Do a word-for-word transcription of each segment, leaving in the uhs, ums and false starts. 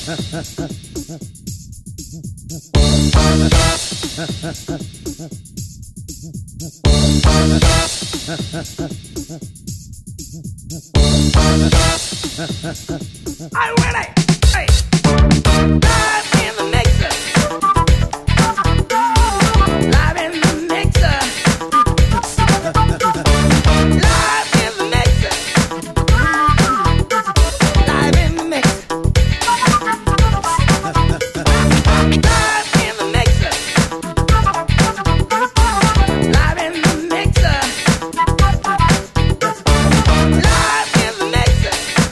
I'm ready. Hey, live in the mixer. Live in the mixer. Live in the mixer. Live in the mixer. Live in the mixer. Live in the mixer. Live in the mixer.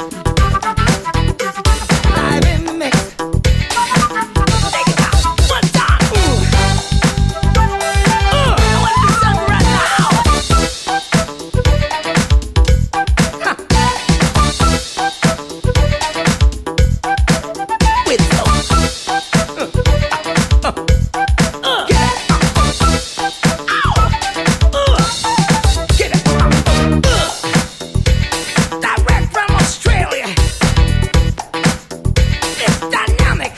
Live in the mix. Take it out one time. Ooh. Uh, I want to do something right now. Huh. With soul. Uh, uh, uh, get it. Ow. Uh, get it. Uh, direct from Australia. It's dynamic.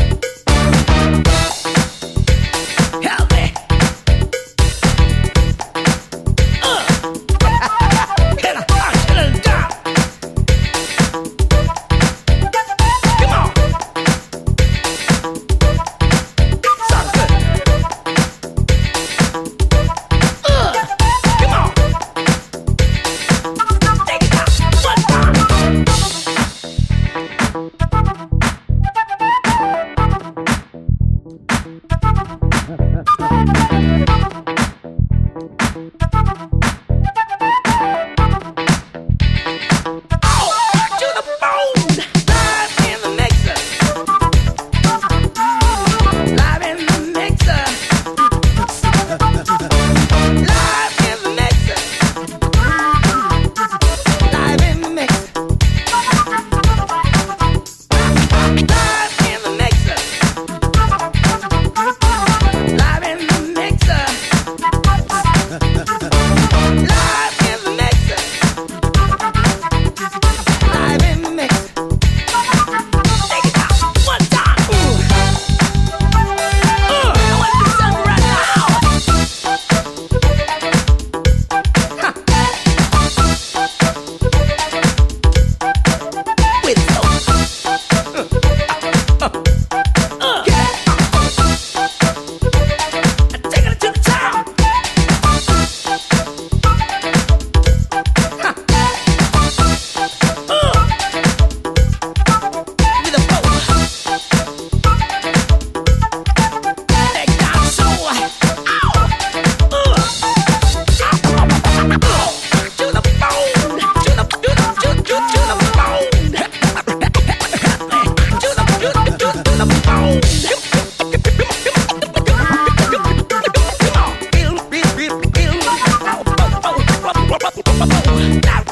Healthy. Uh. Hit a hard, hit a down. Come on. Sounds good. Uh. Come on. Take it out. One time. To the bone. Live in the mixer. Live in the mixer. Live in the mixer. Live in the mixer. Live in the mixer. Live in the mixer. Live in the mixer. Live in the mix. Take it out one time. Ooh. Uh, I want to do something right now. Huh. With soul. Uh, uh, uh, get it. Take it to the top. Huh. Uh. With a bow. Take down soul. Ow. Uh. Ow. To the bone. To the to the to to to the bone. To the to to to the bone. Come on. Feel, feel, feel, feel. Oh, oh, oh, oh, oh, oh, oh. Direct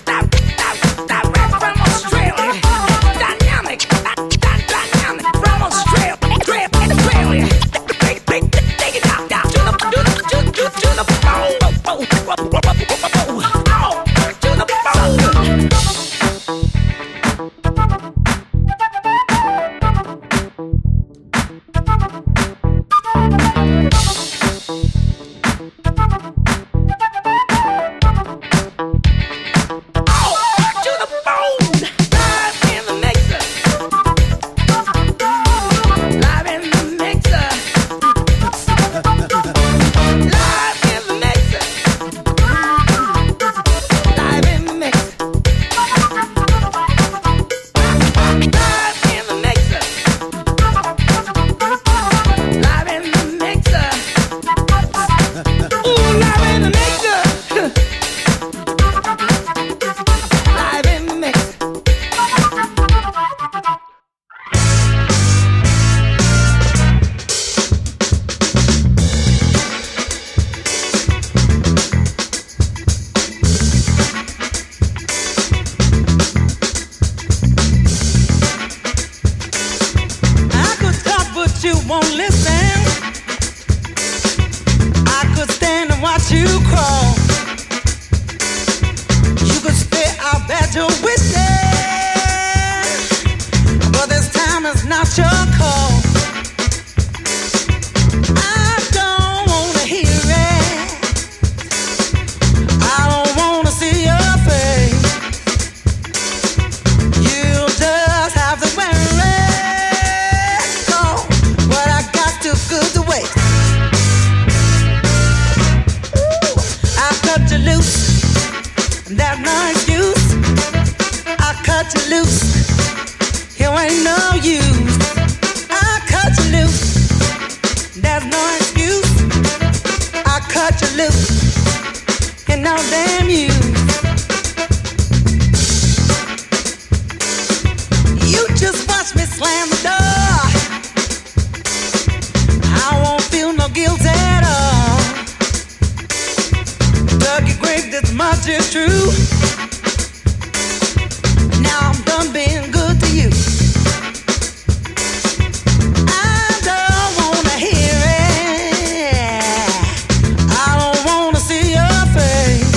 from Australia. Dynamic. Dynamic from Australia. Australia. Take it out, down. To the to the to to to the bone. Oh, oh, oh, oh, oh, oh. Oh, to the bone. To the bone. Live in the mixer. Live in the mixer. Live in the mixer. Live in the mixer. Live in the mixer. Live in the mixer. Ooh, live in the mixer. Live in the mixer. I could talk, but you won't listen. I could stand and watch you crawl. You could stay out there to witness, but this time is damn use. You just watch me slam the door. I won't feel no guilt at all. Dougie Gregg, this much is true. Now I'm done being good to you. I don't wanna hear it. I don't wanna see your face.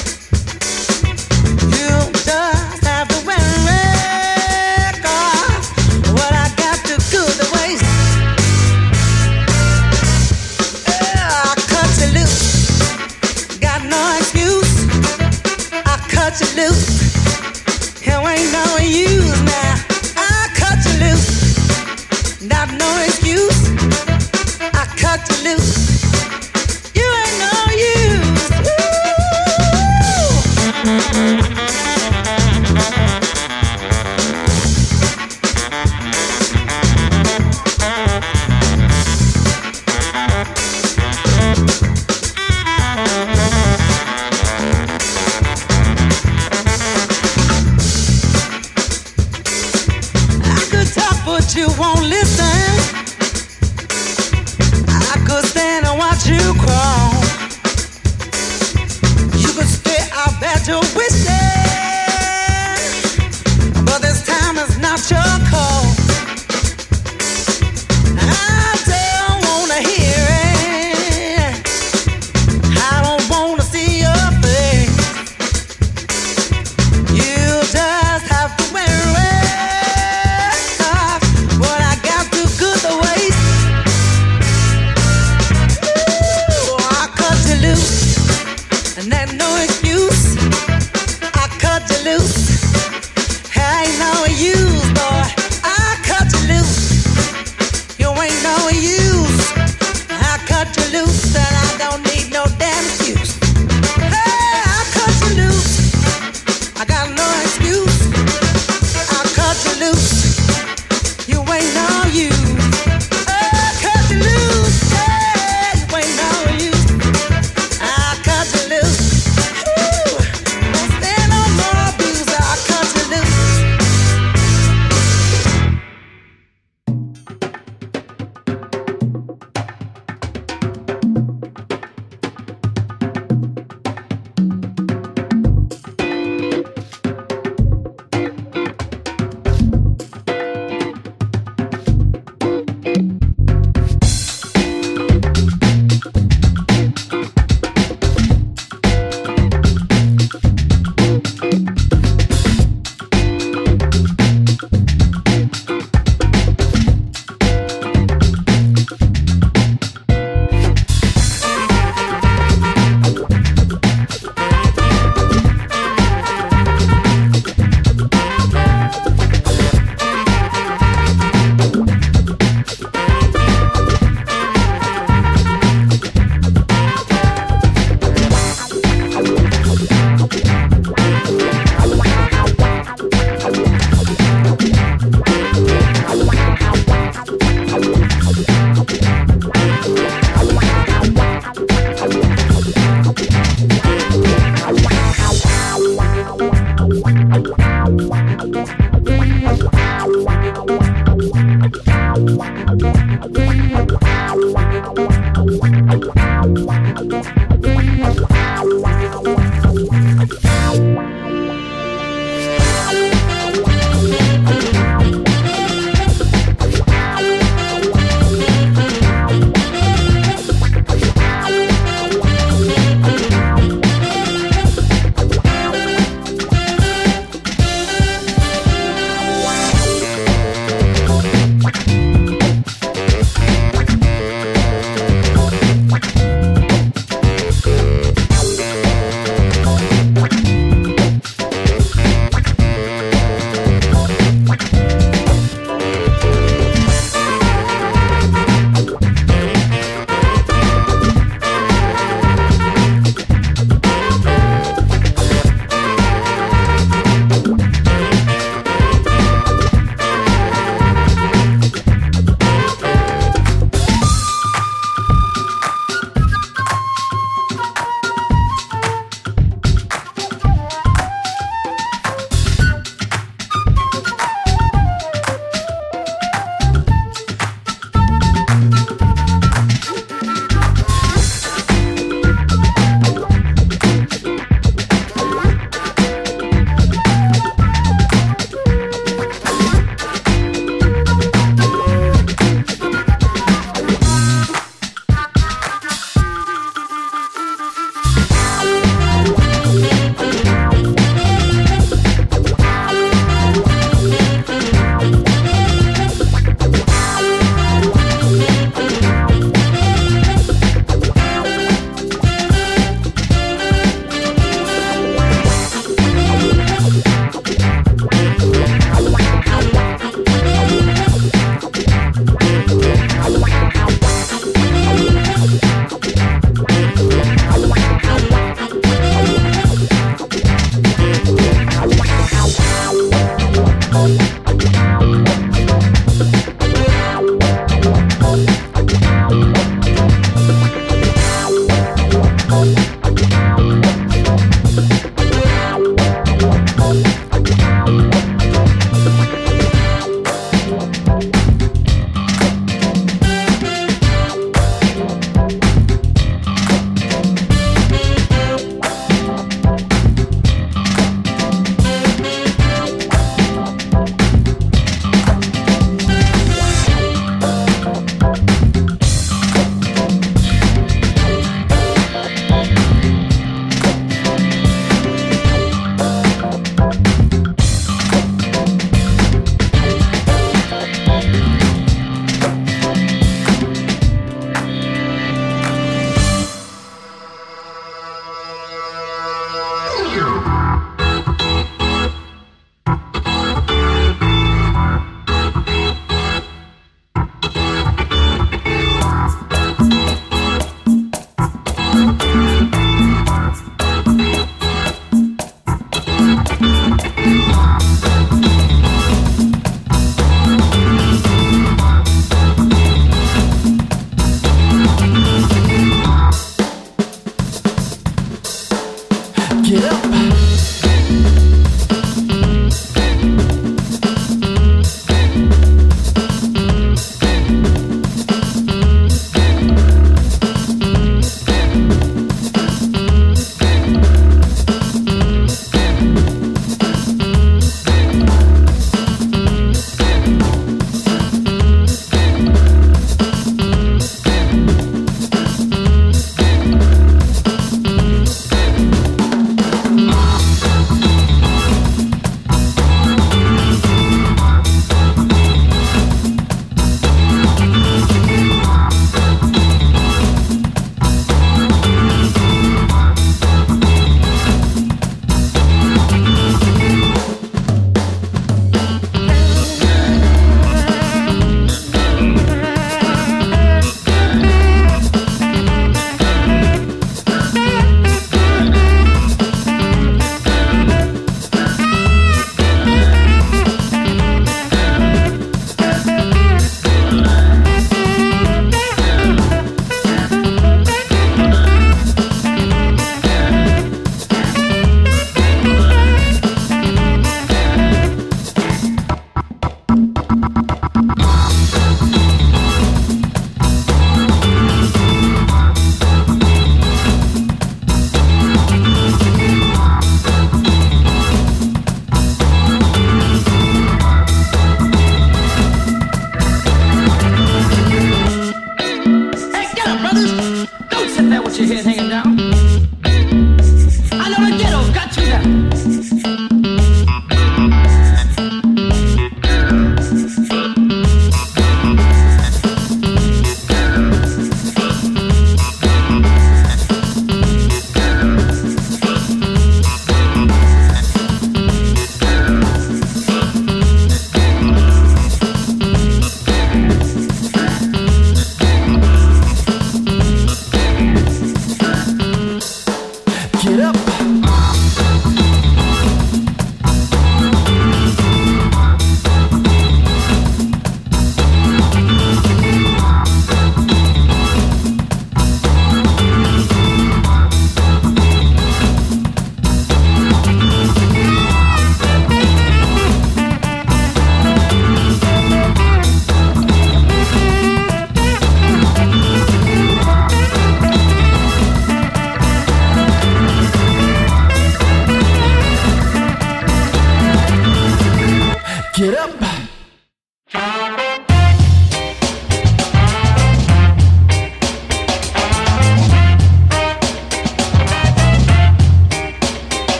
You just have to wear it, 'cause what I got too good to waste. Yeah, I cut you loose. Got no excuse. I cut you loose. Here ain't no use now. I cut you loose. Not no excuse. I cut you loose. You ain't no use. Ooh. I could talk, but you won't listen. I could stand and watch you crawl. You could stay out at your wishes, but this time is not your call. I don't wanna hear it. I don't wanna see your face. You just have to wear it, 'cause what I got too good to waste. Ooh, I cut you loose, and there's no excuse.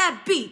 that beat.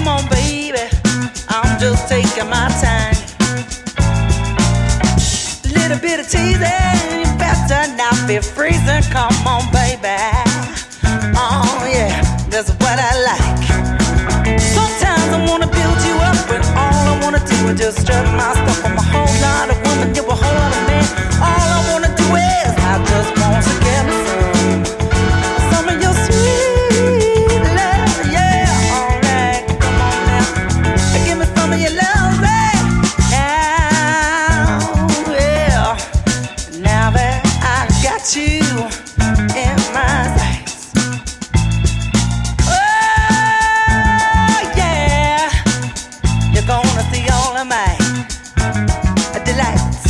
Come on, baby, I'm just taking my time. Little bit of teasing, you better not be freezing. Come on, baby. Oh yeah, that's what I like. Sometimes I wanna build you up, but all I wanna do is just strut my stuff. I'm a whole lot of woman, you're a whole lot of man. All I wanna do is I just want to get me some, some of your sweet love. Yeah, alright, come on now, give me some of your love, babe. Now, yeah, now that I got you in my sights. Oh yeah, you're gonna see all of my delights.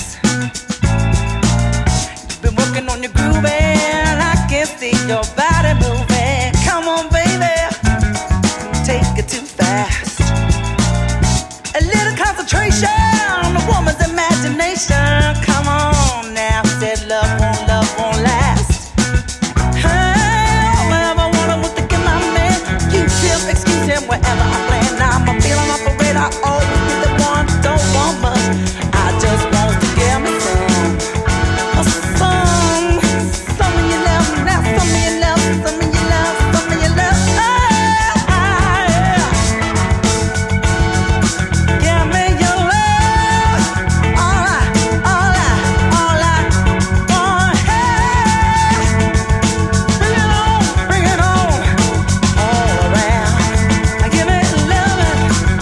You've been working on your groove and I can see your body moving. Come on, baby, take it too fast. A little concentration on the woman's imagination. Come on now, said love won't, love won't last. Hey, all I ever wanted was to get my man. Use him, excuse him, wherever I plan. Now I'm feeling off the radar, always be the one, don't want much. I just want to get me some, some, some of your love, now some of your love, some of your love, some of your love. Ah, ah, yeah. Give me your love, all I, all I, all I want. Hey, bring it on, bring it on, all around. Give me loving,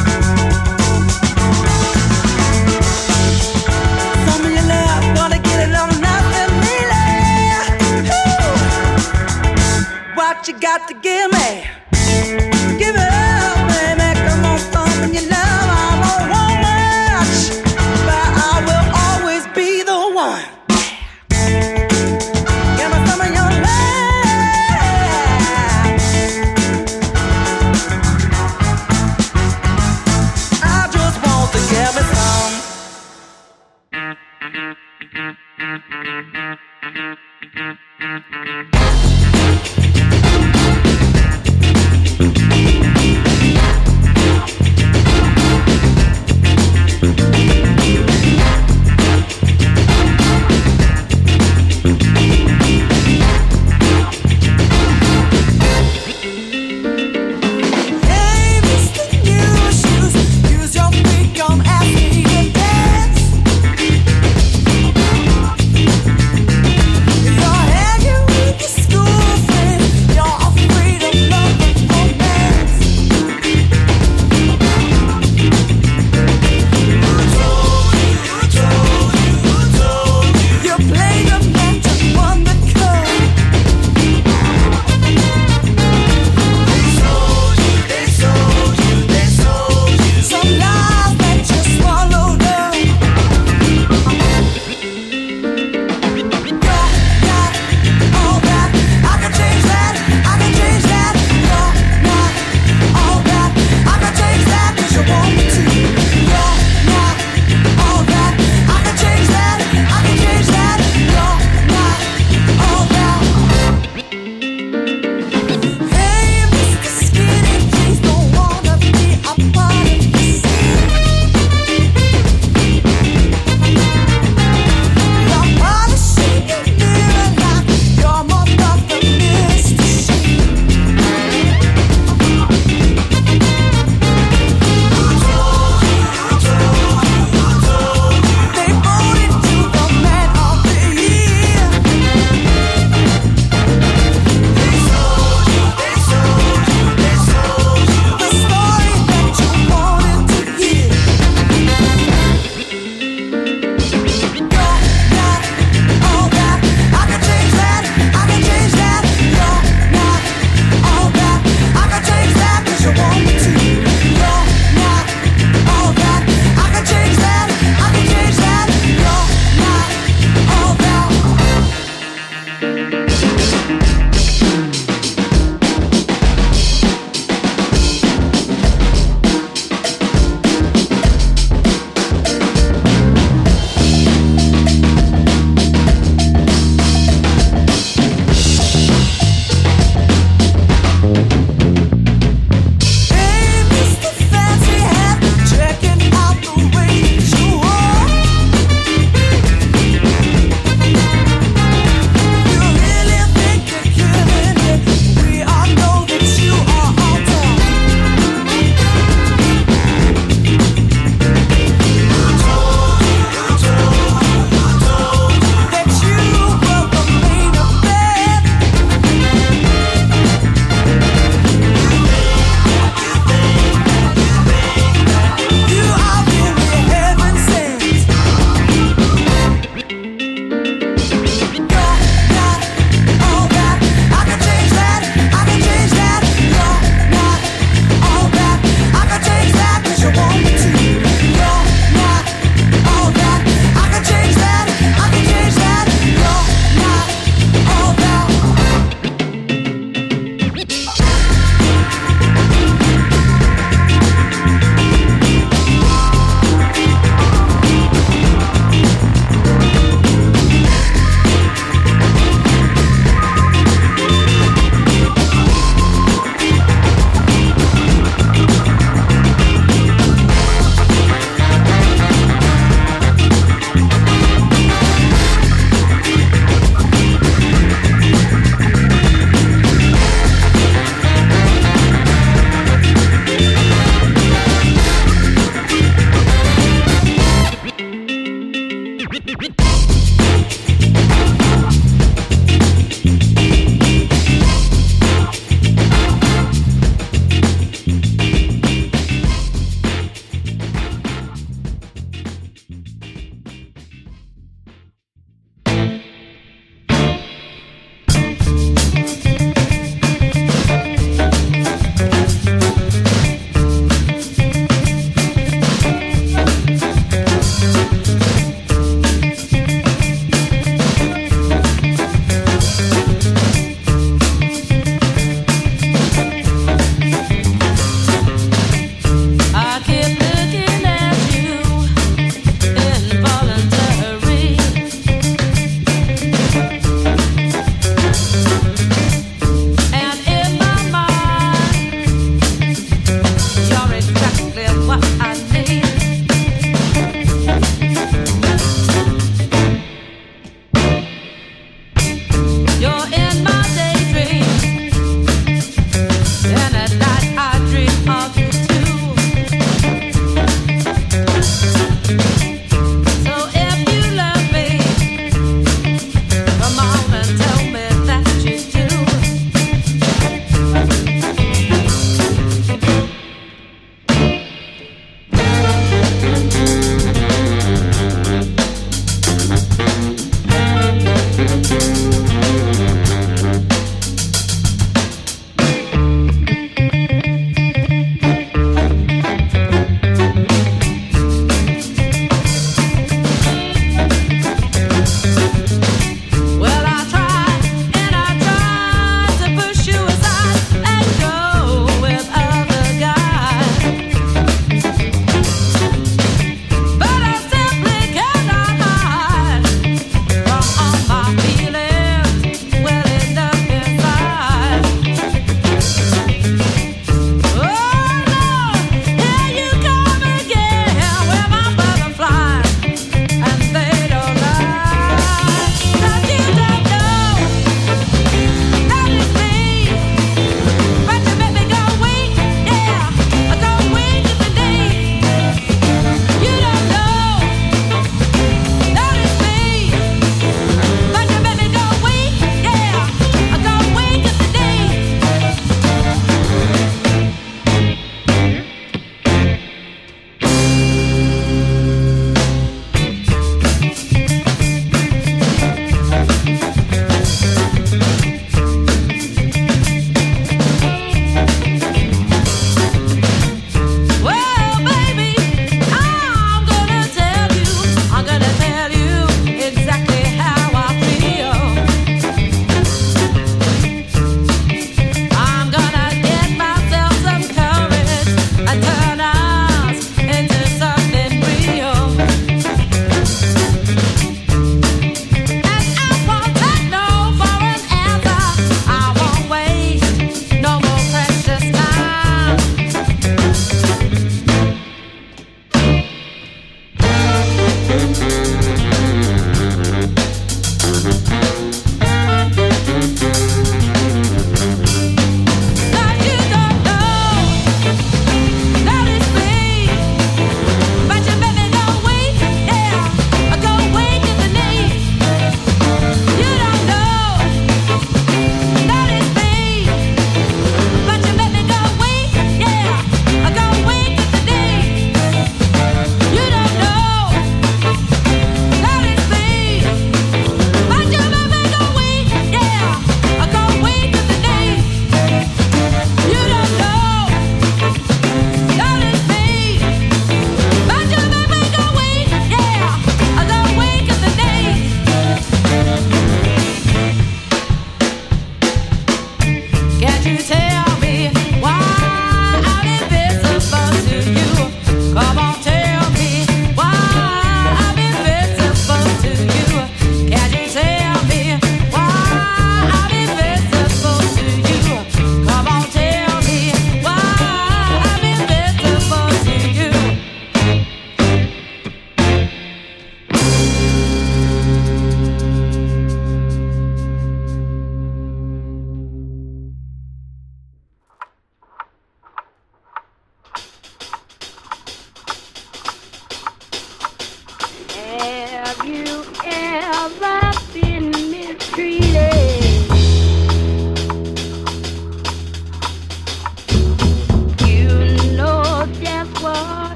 some of your love, gonna get it on nothing, me. What you got to give me? Give it up, baby. Come on, some of your love. I don't want much, but I will always be the one. Give me some of your love. I just want to give me some. Hey, Mister New Shoes, use your feet, come ask me to dance. Your hair, you with the school.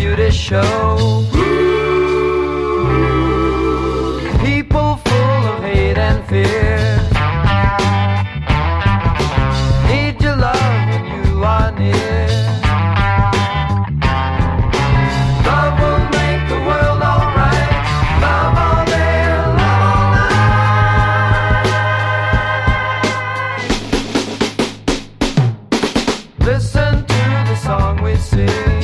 beauty show. People full of hate and fear need your love when you are near. Love will make the world alright. Love all day and love all night. Listen to the song we sing.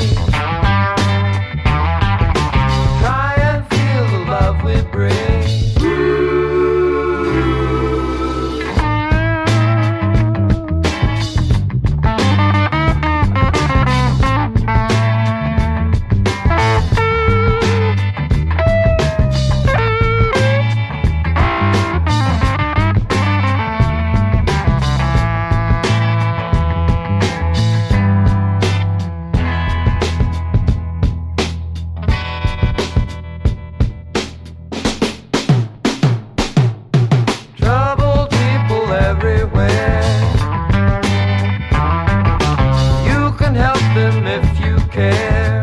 Try and feel the love we bring. Troubled people everywhere. You can help them if you care.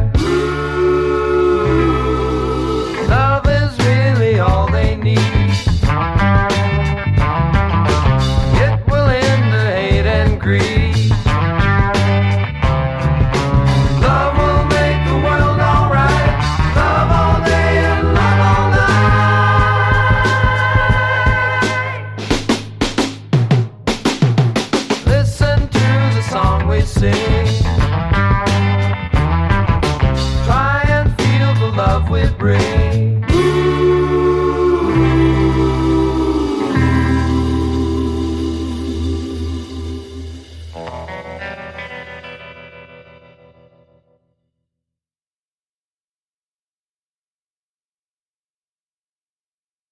Love is really all they need. It will end the hate and greed. Love will make the world alright. Love all day and love all night. Listen to the song we sing. Try and feel the love we bring.